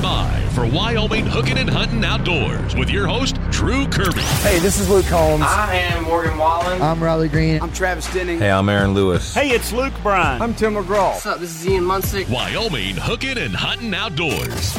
by for Wyoming Hooking and Hunting Outdoors with your host, Drew Kirby. Hey, this is Luke Holmes. I am Morgan Wallen. I'm Riley Green. I'm Travis Denning. Hey, I'm Aaron Lewis. Hey, it's Luke Bryan. I'm Tim McGraw. What's up? This is Ian Munsick. Wyoming Hooking and Hunting Outdoors.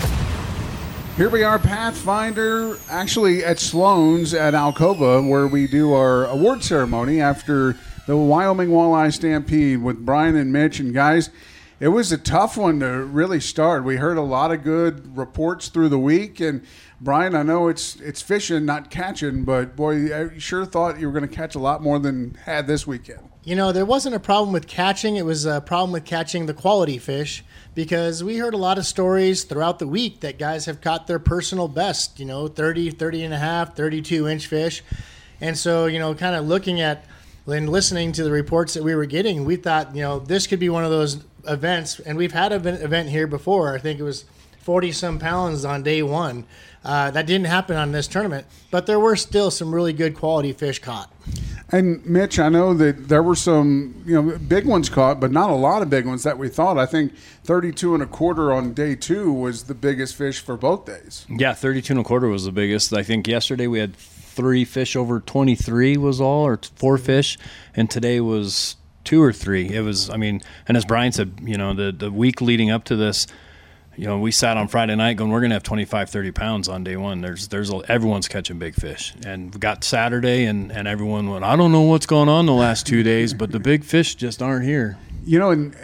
Here we are, Pathfinder, actually at Sloan's at Alcova, where we do our award ceremony after the Wyoming Walleye Stampede with Brian and Mitch. And guys, it was a tough one to really start. We heard a lot of good reports through the week. And Brian, I know it's fishing, not catching, but boy, I sure thought you were going to catch a lot more than had this weekend. You know, there wasn't a problem with catching. It was a problem with catching the quality fish, because we heard a lot of stories throughout the week that guys have caught their personal best, 30 and a half, 32-inch fish. And so, kind of looking at and listening to the reports that we were getting, we thought, this could be one of those events. And we've had an event here before. I think it was 40-some pounds on day one. That didn't happen on this tournament, but there were still some really good quality fish caught. And Mitch, I know that there were some, big ones caught, but not a lot of big ones that we thought. I think 32 and a quarter on day two was the biggest fish for both days. Yeah, 32 and a quarter was the biggest. I think yesterday we had 3 fish over 23 was all, or 4 fish, and today was 2 or 3. It was, and as Brian said, the week leading up to this, we sat on Friday night going, we're going to have 25, 30 pounds on day one. Everyone's catching big fish. And we got Saturday, and everyone went, I don't know what's going on the last 2 days, but the big fish just aren't here. In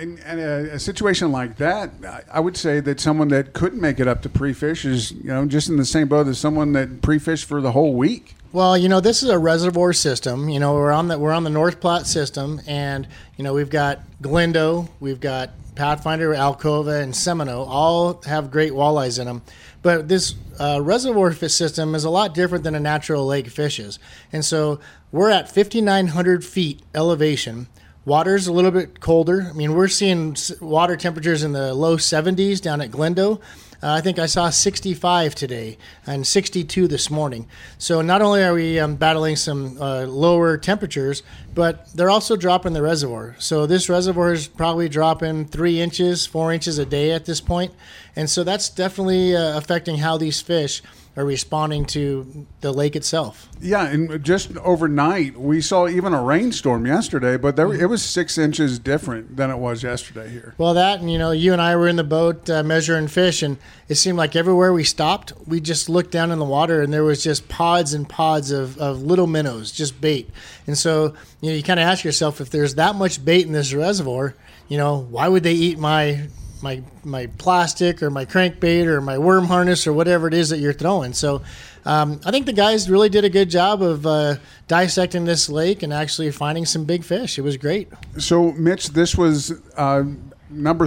a situation like that, I would say that someone that couldn't make it up to pre-fish is, just in the same boat as someone that pre-fished for the whole week. Well, this is a reservoir system. We're on the North Platte system, and we've got Glendo, we've got Pathfinder, Alcova, and Seminole all have great walleyes in them. But this reservoir fish system is a lot different than a natural lake fishes. And so we're at 5,900 feet elevation. Water's a little bit colder. We're seeing water temperatures in the low 70s down at Glendo. I think I saw 65 today and 62 this morning. So not only are we battling some lower temperatures, but they're also dropping the reservoir. So this reservoir is probably dropping 3 inches, 4 inches a day at this point. And so that's definitely affecting how these fish are responding to the lake itself. Yeah, and just overnight, we saw even a rainstorm yesterday, but it was 6 inches different than it was yesterday here. Well, that, and you and I were in the boat measuring fish, and it seemed like everywhere we stopped, we just looked down in the water, and there was just pods and pods of little minnows, just bait. And so, you kind of ask yourself, if there's that much bait in this reservoir, why would they eat my plastic or my crankbait or my worm harness or whatever it is that you're throwing? So I think the guys really did a good job of dissecting this lake and actually finding some big fish. It was great. So, Mitch, this was tournament number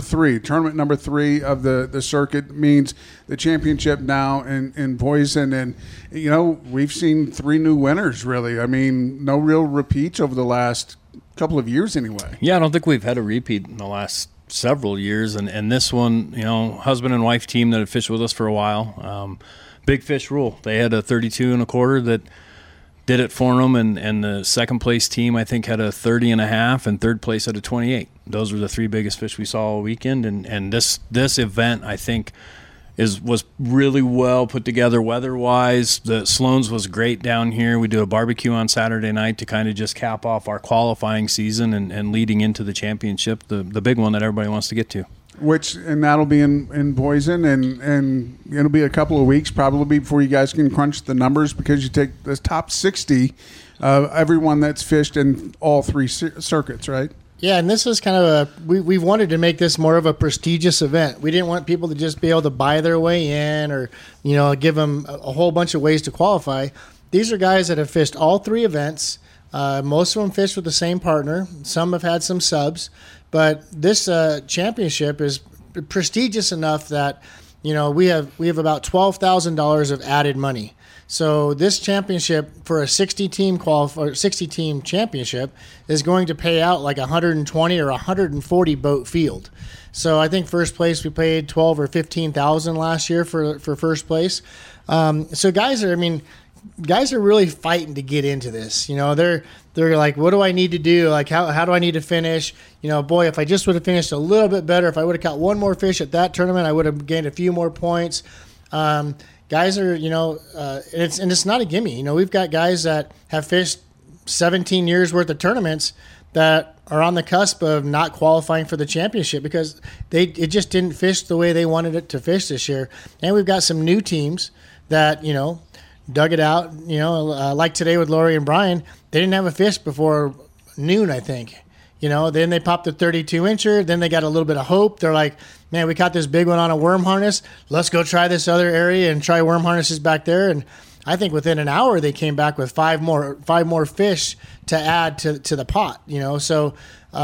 3 of the circuit, means the championship now in Boise. And, we've seen 3 new winners, really. No real repeats over the last couple of years anyway. Yeah, I don't think we've had a repeat in the last several years, and this one, husband and wife team that had fished with us for a while, big fish rule. They had a 32 and a quarter that did it for them, and the second place team I think had a 30 and a half, and third place had a 28. Those were the 3 biggest fish we saw all weekend, and this event I think was really well put together weather-wise. The Sloan's was great down here. We do a barbecue on Saturday night to kind of just cap off our qualifying season and leading into the championship, the big one that everybody wants to get to. And that'll be in Boise, and it'll be a couple of weeks probably before you guys can crunch the numbers, because you take the top 60 of everyone that's fished in all 3 circuits, right? Yeah, and this is kind of we've wanted to make this more of a prestigious event. We didn't want people to just be able to buy their way in or, give them a whole bunch of ways to qualify. These are guys that have fished all 3 events. Most of them fished with the same partner. Some have had some subs. But this championship is prestigious enough that, we have about $12,000 of added money. So this championship for a 60-team championship is going to pay out like 120 or 140 boat field. So I think first place we paid 12 or 15,000 last year for first place. So guys are, guys are really fighting to get into this. You know, they're like, what do I need to do? Like, how do I need to finish? You know, boy, if I just would have finished a little bit better, if I would have caught one more fish at that tournament, I would have gained a few more points. Guys are, you know, and it's not a gimme. You know, we've got guys that have fished 17 years worth of tournaments that are on the cusp of not qualifying for the championship because it just didn't fish the way they wanted it to fish this year. And we've got some new teams that, you know, dug it out. You know, like today with Lori and Brian, they didn't have a fish before noon, I think. You know, then they popped a 32-incher. Then they got a little bit of hope. They're like, man, we caught this big one on a worm harness. Let's go try this other area and try worm harnesses back there. And I think within an hour they came back with five more fish to add to the pot. You know, so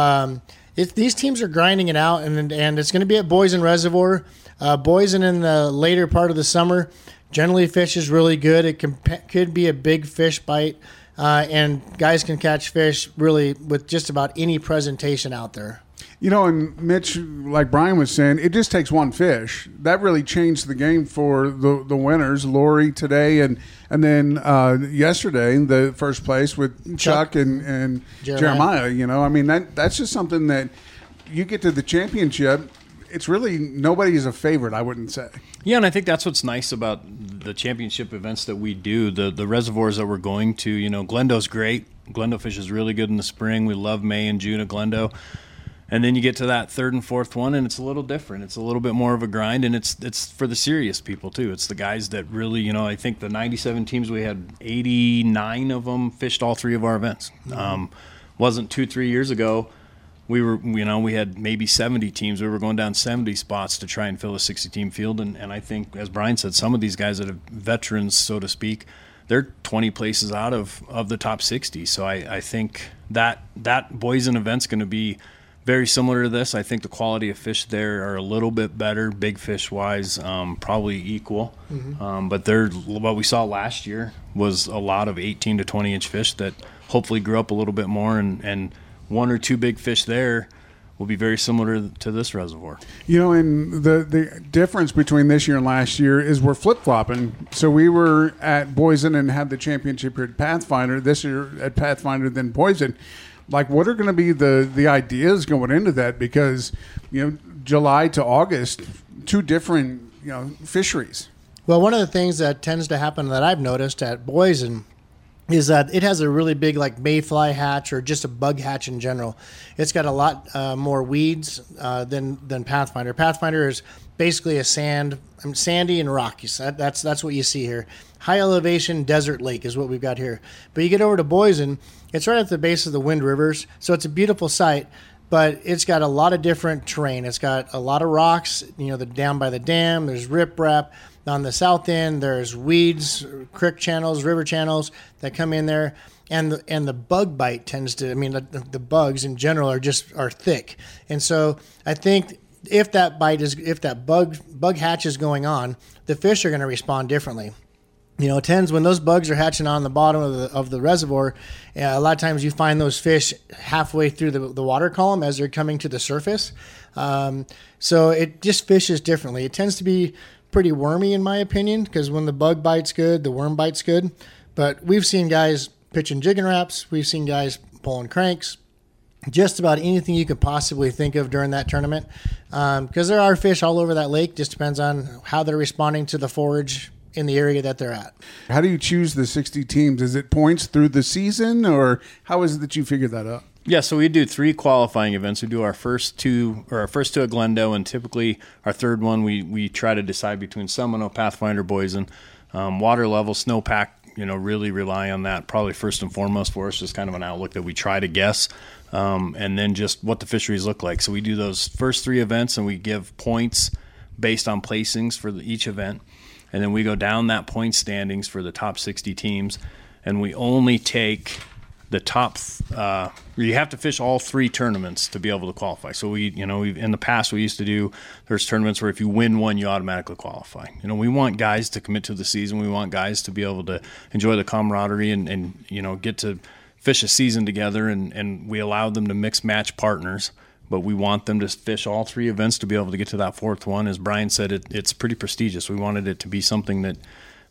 these teams are grinding it out, and it's going to be at Boysen Reservoir. Boysen in the later part of the summer generally fish is really good. It could be a big fish bite. And guys can catch fish really with just about any presentation out there. You know, and Mitch, like Brian was saying, it just takes one fish. That really changed the game for the winners, Lori today, and then yesterday, the first place with Chuck and Jeremiah. You know, I mean, that's just something that you get to the championship. It's really nobody's a favorite, I wouldn't say. Yeah, and I think that's what's nice about the championship events that we do, the reservoirs that we're going to. You know, Glendo's great. Glendo fish is really good in the spring. We love May and June at Glendo. And then you get to that third and fourth one, and it's a little different. It's a little bit more of a grind, and it's for the serious people, too. It's the guys that really, you know, I think the 97 teams, we had 89 of them fished all three of our events. Wasn't 2-3 years ago. We had maybe 70 teams. We were going down 70 spots to try and fill a 60-team field. And I think, as Brian said, some of these guys that are veterans, so to speak, they're 20 places out of the top 60. So I think that Boysen event's going to be very similar to this. I think the quality of fish there are a little bit better, big fish-wise, probably equal. Mm-hmm. But what we saw last year was a lot of 18 to 20-inch fish that hopefully grew up a little bit more, and one or two big fish there will be very similar to this reservoir. You know, and the difference between this year and last year is we're flip-flopping. So we were at Boysen and had the championship here at Pathfinder. This year at Pathfinder, then Boysen. Like, what are going to be the ideas going into that? Because, you know, July to August, two different, you know, fisheries. Well, one of the things that tends to happen that I've noticed at Boysen is that it has a really big, like, mayfly hatch or just a bug hatch in general. It's got a lot more weeds than Pathfinder. Pathfinder is basically a sandy and rocky. So that's what you see here. High elevation desert lake is what we've got here. But you get over to Boysen, it's right at the base of the Wind Rivers, so it's a beautiful site. But it's got a lot of different terrain. It's got a lot of rocks, you know, down by the dam. There's riprap. On the south end, there's weeds, creek channels, river channels that come in there, and the bug bite tends to. I mean, the bugs in general are thick, and so I think if that bug hatch is going on, the fish are going to respond differently. You know, it tends when those bugs are hatching on the bottom of the reservoir. A lot of times you find those fish halfway through the water column as they're coming to the surface. So it just fishes differently. It tends to be pretty wormy in my opinion, because when the bug bite's good, the worm bite's good. But we've seen guys pitching jigging wraps. We've seen guys pulling cranks. Just about anything you could possibly think of during that tournament. Because there are fish all over that lake. Just depends on how they're responding to the forage in the area that they're at. How do you choose the 60 teams? Is it points through the season, or how is it that you figure that out? Yeah, so we do 3 qualifying events. We do our first two at Glendo, and typically our third one we try to decide between Seminole, Pathfinder, Boysen. Water level, snowpack, you know, really rely on that probably first and foremost for us, just kind of an outlook that we try to guess, and then just what the fisheries look like. So we do those first 3 events, and we give points based on placings for each event, and then we go down that point standings for the top 60 teams, and we only take the top. You have to fish all 3 tournaments to be able to qualify. So in the past we used to do, there's tournaments where if you win one, you automatically qualify. You know, we want guys to commit to the season. We want guys to be able to enjoy the camaraderie and you know, get to fish a season together. And we allow them to mix match partners, but we want them to fish all 3 events to be able to get to that 4th one. As Brian said, it's pretty prestigious. We wanted it to be something that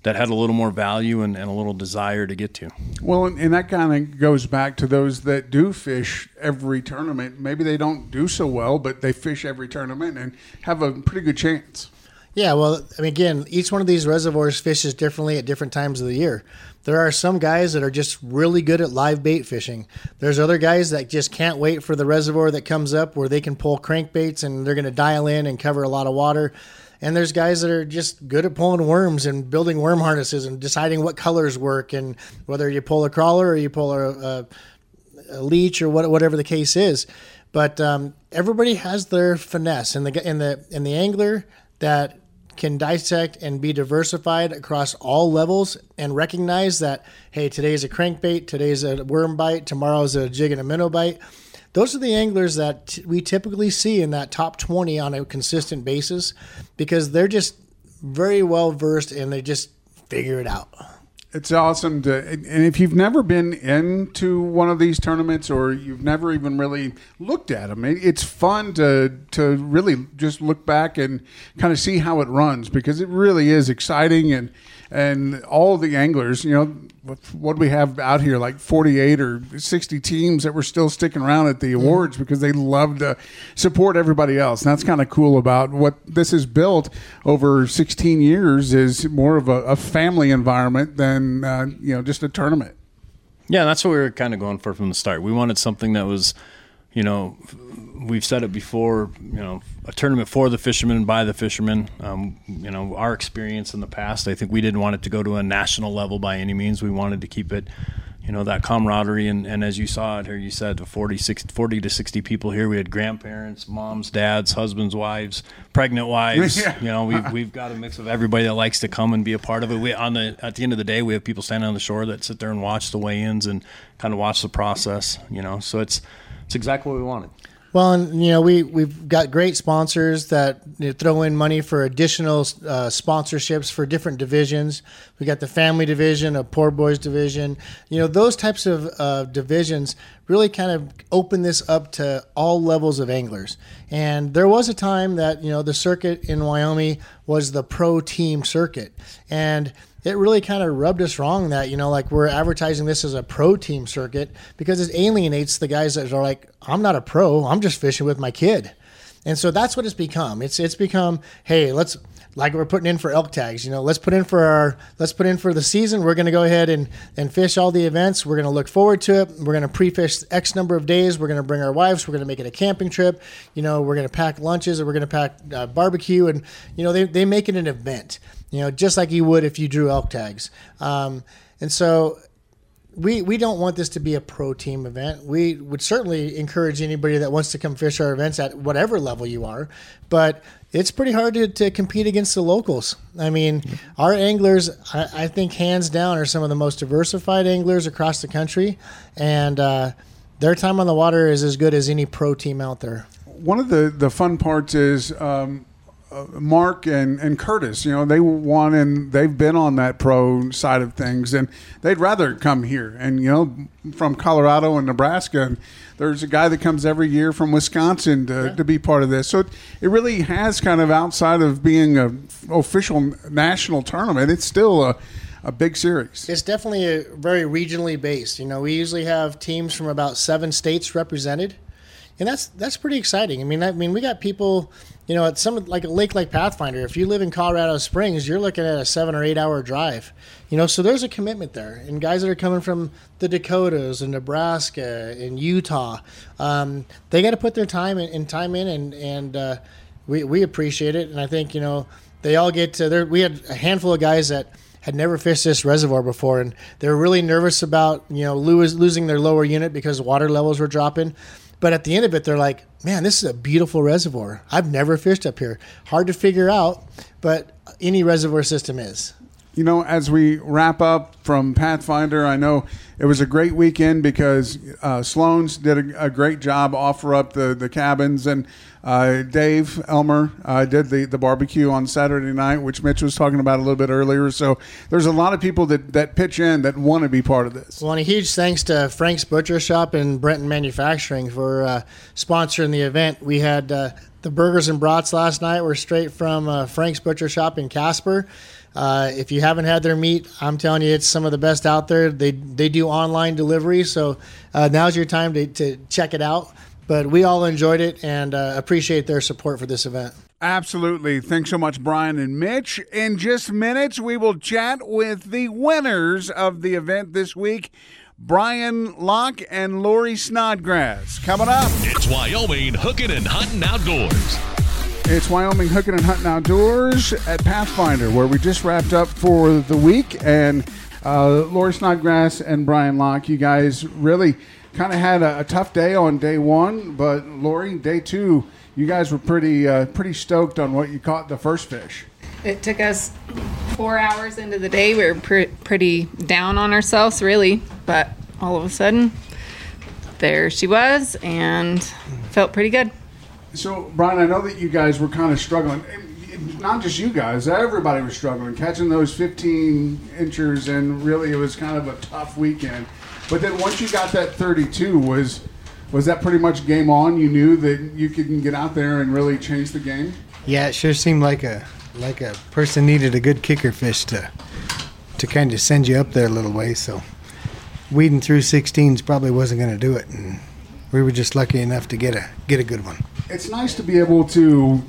that had a little more value and a little desire to get to. Well, and that kind of goes back to those that do fish every tournament. Maybe they don't do so well, but they fish every tournament and have a pretty good chance. Yeah, well, I mean, again, each one of these reservoirs fishes differently at different times of the year. There are some guys that are just really good at live bait fishing. There's other guys that just can't wait for the reservoir that comes up where they can pull crankbaits and they're going to dial in and cover a lot of water. And there's guys that are just good at pulling worms and building worm harnesses and deciding what colors work and whether you pull a crawler or you pull a leech or whatever the case is. But everybody has their finesse, and the angler that can dissect and be diversified across all levels and recognize that, hey, today's a crankbait, today's a worm bite, tomorrow's a jig and a minnow bite. Those are the anglers that we typically see in that top 20 on a consistent basis because they're just very well versed and they just figure it out. It's awesome and if you've never been into one of these tournaments or you've never even really looked at them, it's fun to really just look back and kind of see how it runs because it really is exciting and all the anglers, what do we have out here, like 48 or 60 teams that were still sticking around at the awards because they love to support everybody else. And that's kind of cool about what this has built over 16 years is more of a family environment than, just a tournament. Yeah, that's what we were kind of going for from the start. We wanted something that was, we've said it before, a tournament for the fishermen, by the fishermen. Our experience in the past, I think we didn't want it to go to a national level by any means. We wanted to keep it, that camaraderie. And as you saw it here, you said 40 to 60 people here. We had grandparents, moms, dads, husbands, wives, pregnant wives. Yeah. We've got a mix of everybody that likes to come and be a part of it. At the end of the day, we have people standing on the shore that sit there and watch the weigh-ins and kind of watch the process, so it's exactly what we wanted. Well, and we've got great sponsors that throw in money for additional sponsorships for different divisions. We got the family division, a poor boys division. Those types of divisions really kind of open this up to all levels of anglers. And there was a time that the circuit in Wyoming was the pro team circuit, and it really kind of rubbed us wrong that, we're advertising this as a pro team circuit because it alienates the guys that are like, I'm not a pro, I'm just fishing with my kid. And so that's what it's become. It's become, hey, like we're putting in for elk tags, let's put in for the season. We're going to go ahead and fish all the events. We're going to look forward to it. We're going to pre-fish X number of days. We're going to bring our wives. We're going to make it a camping trip. We're going to pack lunches, or we're going to pack barbecue. And, they make it an event, just like you would if you drew elk tags. And so we don't want this to be a pro team event. We would certainly encourage anybody that wants to come fish our events at whatever level you are, but it's pretty hard to compete against the locals. I mean, our anglers, I think hands down, are some of the most diversified anglers across the country, and their time on the water is as good as any pro team out there. One of the fun parts is Mark and Curtis, they won and they've been on that pro side of things, and they'd rather come here. And, from Colorado and Nebraska, and there's a guy that comes every year from Wisconsin to be part of this. So it really has kind of, outside of being an official national tournament, it's still a big series. It's definitely very regionally based. We usually have teams from about 7 states represented. And that's pretty exciting. I mean, we got people, at some, like a lake like Pathfinder. If you live in Colorado Springs, you're looking at a 7 or 8 hour drive. So there's a commitment there. And guys that are coming from the Dakotas and Nebraska and Utah, they got to put their time in, and we appreciate it. And I think they all get to. We had a handful of guys that had never fished this reservoir before, and they were really nervous about losing their lower unit because water levels were dropping. But at the end of it, they're like, man, this is a beautiful reservoir. I've never fished up here. Hard to figure out, but any reservoir system is. As we wrap up from Pathfinder, I know it was a great weekend because Sloan's did a great job, offer up the cabins, and Dave Elmer did the barbecue on Saturday night, which Mitch was talking about a little bit earlier. So there's a lot of people that pitch in that want to be part of this. Well, and a huge thanks to Frank's Butcher Shop and Brenton Manufacturing for sponsoring the event. We had the burgers and brats last night were straight from Frank's Butcher Shop in Casper. If you haven't had their meat, I'm telling you, it's some of the best out there. They do online delivery, so now's your time to check it out. But we all enjoyed it and appreciate their support for this event. Absolutely. Thanks so much, Brian and Mitch. In just minutes, we will chat with the winners of the event this week, Brian Locke and Lori Snodgrass. Coming up. It's Wyoming Hooking and Hunting Outdoors. It's Wyoming Hooking and Hunting Outdoors at Pathfinder, where we just wrapped up for the week. And Lori Snodgrass and Brian Locke, you guys really kind of had a tough day on day one. But, Lori, day two, you guys were pretty stoked on what you caught the first fish. It took us 4 hours into the day. We were pretty down on ourselves, really. But all of a sudden, there she was, and felt pretty good. So, Brian, I know that you guys were kind of struggling. Not just you guys, everybody was struggling. Catching those 15 inchers, and really it was kind of a tough weekend. But then once you got that 32, was that pretty much game on? You knew that you could get out there and really change the game? Yeah, it sure seemed like a person needed a good kicker fish to kind of send you up there a little way. So weeding through 16s probably wasn't going to do it, and we were just lucky enough to get a good one. It's nice to be able to,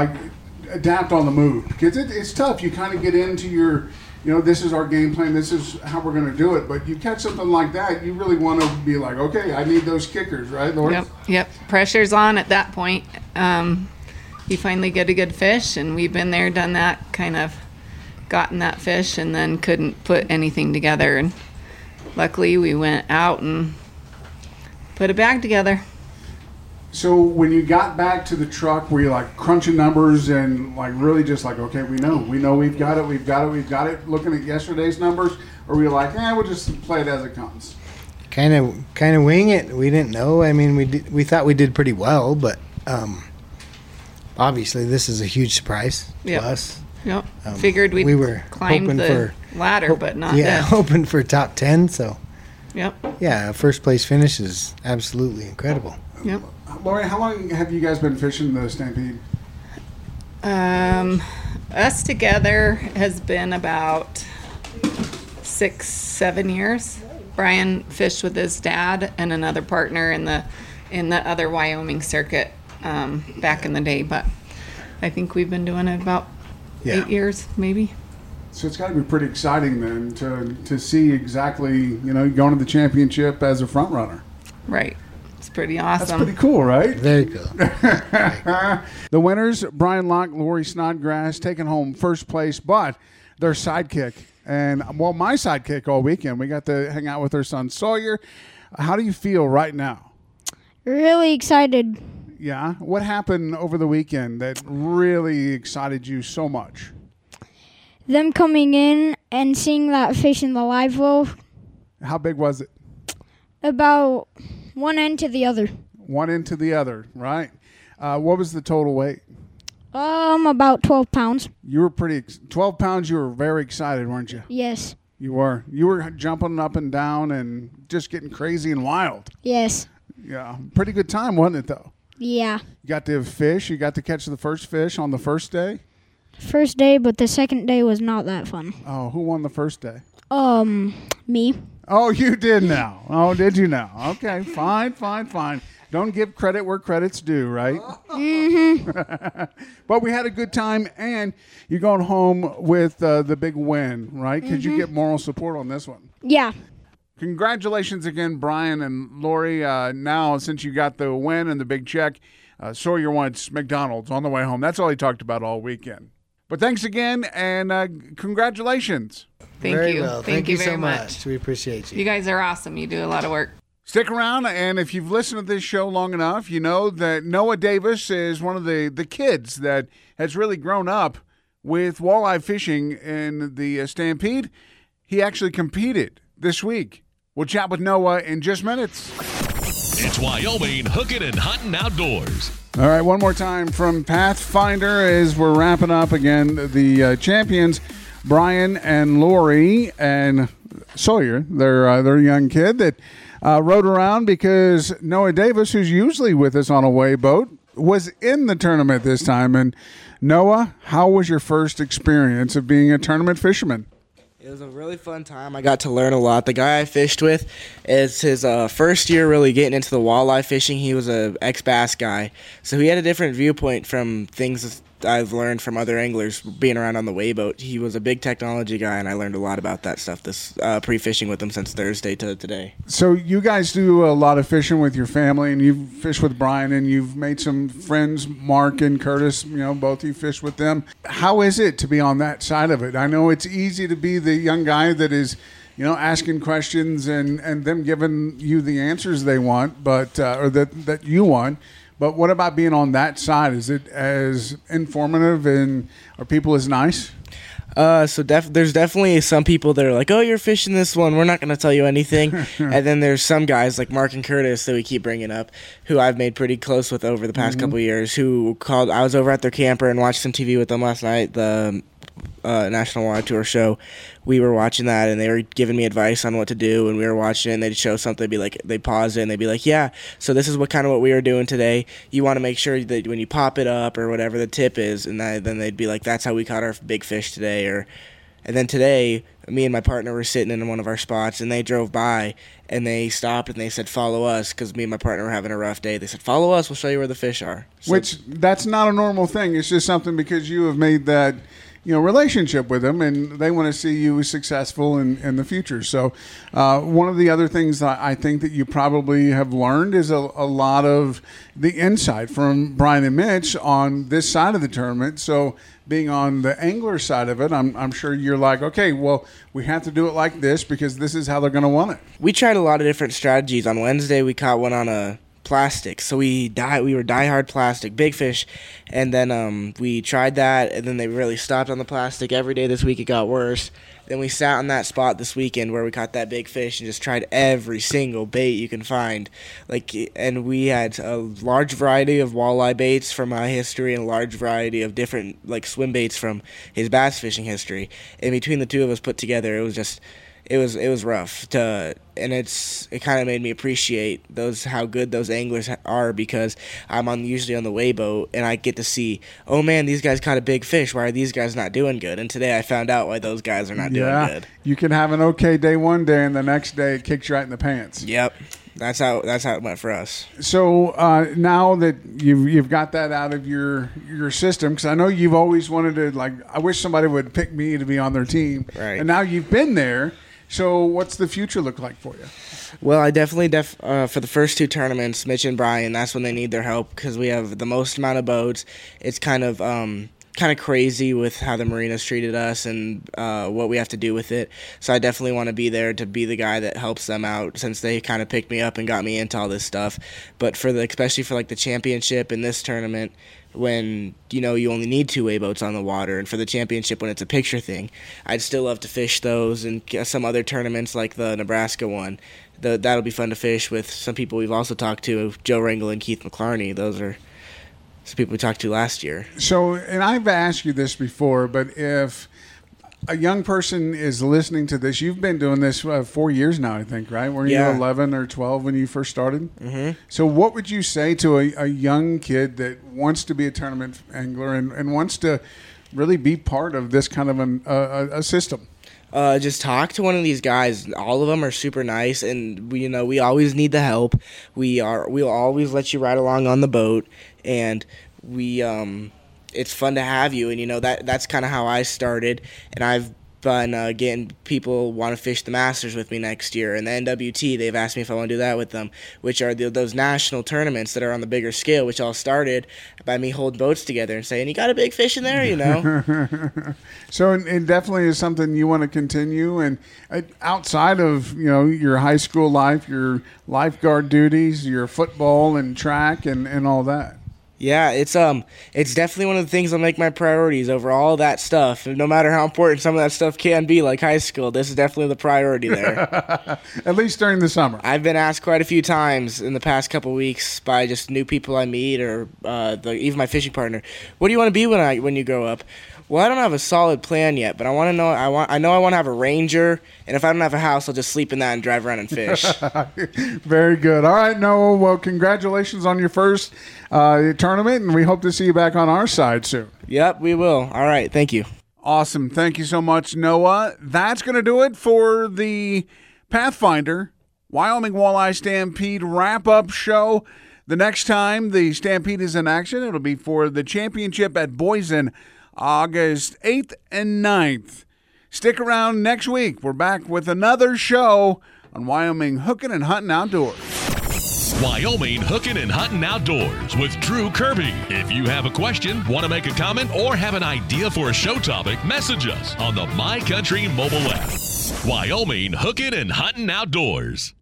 adapt on the move, because it's tough. You kind of get into your, this is our game plan, this is how we're going to do it. But you catch something like that, you really want to be like, okay, I need those kickers, right, Lord? Yep. Pressure's on at that point. You finally get a good fish, and we've been there, done that, kind of gotten that fish, and then couldn't put anything together. And luckily, we went out and put a bag together. So when you got back to the truck, were you like crunching numbers and like really just like, okay, we know we've got it, looking at yesterday's numbers? Or were you like, we'll just play it as it comes? Kind of wing it. We didn't know. I mean, we thought we did pretty well, but obviously this is a huge surprise to us. Yep. Figured we were climb the ladder, but not that. Hoping for top 10, so. Yep. Yeah, first place finish is absolutely incredible. Yep. Lori, how long have you guys been fishing the Stampede? Us together has been about 6-7 years. Brian fished with his dad and another partner in the other Wyoming circuit back in the day, but I think we've been doing it about 8 years, maybe. So it's got to be pretty exciting then to see exactly, going to the championship as a front runner. Right. It's pretty awesome. That's pretty cool, right? Very cool. The winners, Brian Locke, Lori Snodgrass, taking home first place, but their sidekick, and my sidekick all weekend, we got to hang out with her son Sawyer. How do you feel right now? Really excited. Yeah? What happened over the weekend that really excited you so much? Them coming in and seeing that fish in the live well. How big was it? About one end to the other. One end to the other, right? What was the total weight? About 12 pounds. You were 12 pounds, you were very excited, weren't you? Yes. You were. You were jumping up and down and just getting crazy and wild. Yes. Yeah. Pretty good time, wasn't it, though? Yeah. You got to fish. You got to catch the first fish on the first day? First day, but the second day was not that fun. Oh, who won the first day? Me. Oh, you did now. Oh, did you now? Okay, fine. Don't give credit where credit's due, right? Mm-hmm. But we had a good time, and you're going home with the big win, right? Because you get moral support on this one. Yeah. Congratulations again, Brian and Lori. Now, since you got the win and the big check, Sawyer wants McDonald's on the way home. That's all he talked about all weekend. But thanks again, and congratulations. Thank Very you. well. Thank you so very much. We appreciate you. You guys are awesome. You do a lot of work. Stick around, and if you've listened to this show long enough, you know that Noah Davis is one of the kids that has really grown up with walleye fishing in the Stampede. He actually competed this week. We'll chat with Noah in just minutes. It's Wyoming Hooking and Hunting Outdoors. All right, one more time from Pathfinder as we're wrapping up again. The champions, Brian and Lori and Sawyer, their young kid that rode around because Noah Davis, who's usually with us on a way boat, was in the tournament this time. And Noah, how was your first experience of being a tournament fisherman? It was a really fun time. I got to learn a lot. The guy I fished with is his first year really getting into the walleye fishing. He was a ex-bass guy, so he had a different viewpoint from things I've learned from other anglers being around on the wayboat. He was a big technology guy, and I learned a lot about that stuff this pre-fishing with him since Thursday to today. So you guys do a lot of fishing with your family, and you've fished with Brian, and you've made some friends, Mark and Curtis, both you fish with them. How is it to be on that side of it? I know it's easy to be the young guy that is asking questions and them giving you the answers they want, but or that you want. But what about being on that side? Is it as informative, and are people as nice? So there's definitely some people that are like, oh, you're fishing this one, we're not going to tell you anything. And then there's some guys like Mark and Curtis that we keep bringing up, who I've made pretty close with over the past couple of years, who called. I was over at their camper and watched some TV with them last night, the National Walleye Tour show. We were watching that, and they were giving me advice on what to do, and we were watching it, and they'd show something, they'd pause it, and they'd be like, yeah, so this is what we were doing today. You want to make sure that when you pop it up or whatever the tip is, and then they'd be like, that's how we caught our big fish today. And then today, me and my partner were sitting in one of our spots, and they drove by, and they stopped, and they said, follow us, because me and my partner were having a rough day. They said, follow us, we'll show you where the fish are. So, which, that's not a normal thing. It's just something because you have made that relationship with them, and they want to see you successful in the future. So one of the other things that I think that you probably have learned is a lot of the insight from Brian and Mitch on this side of the tournament. So being on the angler side of it, I'm sure you're like, okay, well, we have to do it like this because this is how they're going to want it. We tried a lot of different strategies. On Wednesday, we caught one on a plastic, so we were diehard plastic, big fish, and then we tried that, and then they really stopped on the plastic. Every day this week it got worse. Then we sat on that spot this weekend where we caught that big fish and just tried every single bait you can find, and we had a large variety of walleye baits from my history and a large variety of different swim baits from his bass fishing history, and between the two of us put together, it was just it was rough and it kind of made me appreciate how good those anglers are, because I'm usually on the wayboat and I get to see, oh man, these guys caught a big fish. Why are these guys not doing good? And today I found out why those guys are not doing good. You can have an okay day one day and the next day it kicks you right in the pants. Yep. That's how it went for us. So now that you've got that out of your system, because I know you've always wanted to, I wish somebody would pick me to be on their team. Right. And now you've been there. So what's the future look like for you? Well, I definitely for the first two tournaments, Mitch and Brian, that's when they need their help, because we have the most amount of boats. It's kind of crazy with how the marinas treated us and what we have to do with it. So I definitely want to be there to be the guy that helps them out, since they kind of picked me up and got me into all this stuff. But especially for the championship in this tournament, when you only need 2 wayboats on the water, and for the championship when it's a picture thing, I'd still love to fish those, and some other tournaments like the Nebraska one. That'll be fun to fish with some people we've also talked to, Joe Rangel and Keith McClarney. Those are some people we talked to last year. So, and I've asked you this before, but if a young person is listening to this, you've been doing this 4 years now, I think, right? Were you 11 or 12 when you first started? Mm-hmm. So what would you say to a young kid that wants to be a tournament angler and wants to really be part of this kind of a system? Just talk to one of these guys. All of them are super nice, and we always need the help. We'll always let you ride along on the boat, and it's fun to have you, and that's kind of how I started, and I've been getting people want to fish the Masters with me next year, and the NWT, they've asked me if I want to do that with them, which are those national tournaments that are on the bigger scale, which all started by me holding boats together and saying, you got a big fish in there, So it definitely is something you want to continue, and outside of your high school life, your lifeguard duties, your football and track and all that. Yeah, it's definitely one of the things I'll make my priorities over all that stuff. And no matter how important some of that stuff can be, like high school, this is definitely the priority there. At least during the summer. I've been asked quite a few times in the past couple of weeks by just new people I meet, or even my fishing partner, what do you want to be when you grow up? Well, I don't have a solid plan yet, but I want to know. I know I want to have a Ranger, and if I don't have a house, I'll just sleep in that and drive around and fish. Very good. All right, Noah. Well, congratulations on your first tournament, and we hope to see you back on our side soon. Yep, we will. All right, thank you. Awesome. Thank you so much, Noah. That's going to do it for the Pathfinder Wyoming Walleye Stampede wrap-up show. The next time the Stampede is in action, it'll be for the championship at Boysen, August 8th and 9th. Stick around next week. We're back with another show on Wyoming Hookin' and Hunting Outdoors. Wyoming Hookin' and Hunting Outdoors with Drew Kirby. If you have a question, want to make a comment, or have an idea for a show topic, message us on the My Country mobile app. Wyoming Hookin' and Hunting Outdoors.